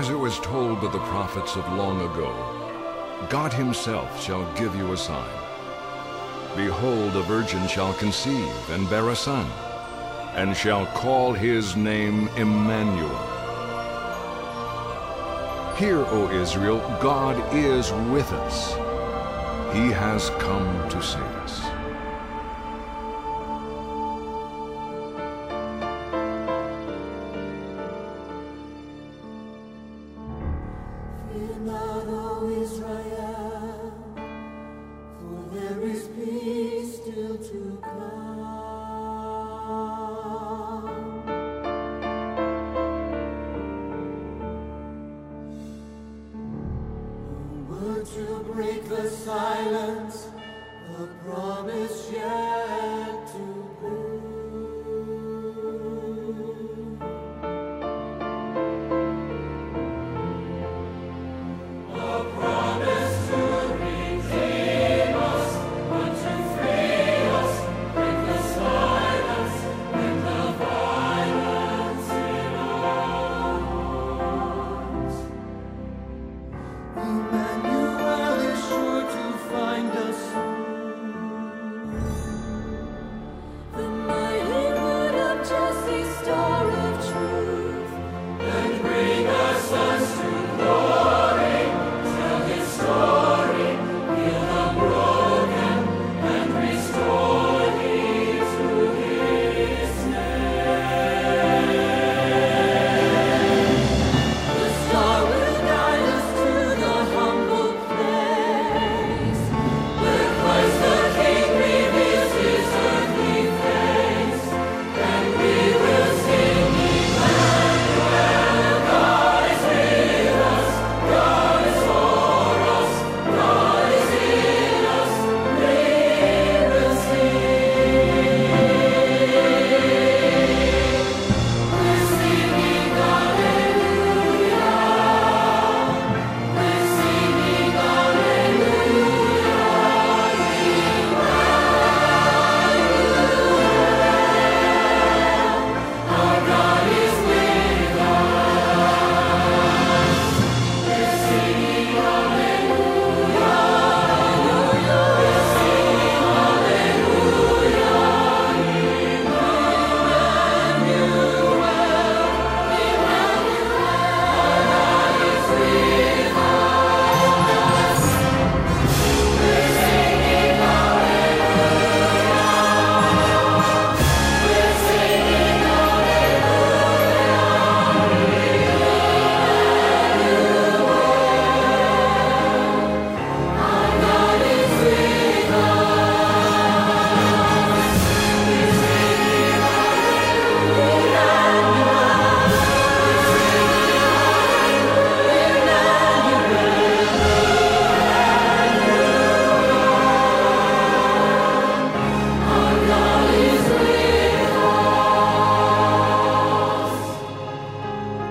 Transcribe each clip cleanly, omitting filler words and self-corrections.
As it was told by the prophets of long ago, God himself shall give you a sign. Behold, a virgin shall conceive and bear a son, and shall call his name Emmanuel. Hear, O Israel, God is with us. He has come to save us. Fear not, O Israel, for there is peace still to come. A word to break the silence, a promise yet to bring. Emmanuel is sure to find us soon. The mighty root of Jesse's star of truth, and bring our sons to glory. Tell his story, heal the broken, and restore thee to his name. The star will guide us to the humble place, where Christ the King reveals his earthly face, and we will sing Emmanuel. God is with us, God is for us, God is in us, we will sing. We're singing hallelujah. We're singing hallelujah, our God is with us. We're singing hallelujah, we're singing hallelujah, Emmanuel, our God is with us. We're singing hallelujah, we're singing our God is with us. We're singing our God is with us.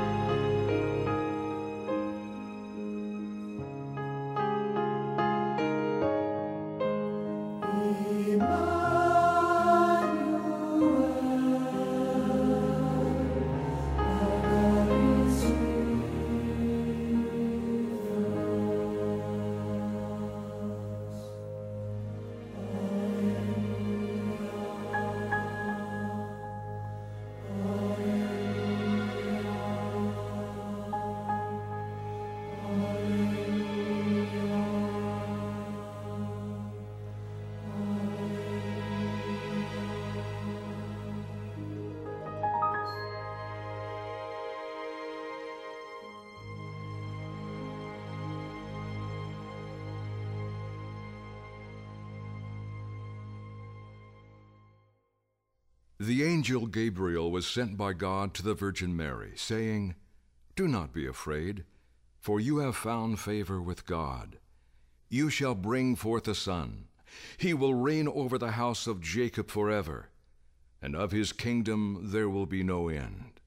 The angel Gabriel was sent by God to the Virgin Mary, saying, Do not be afraid, for you have found favor with God. You shall bring forth a son. He will reign over the house of Jacob forever, and of his kingdom there will be no end.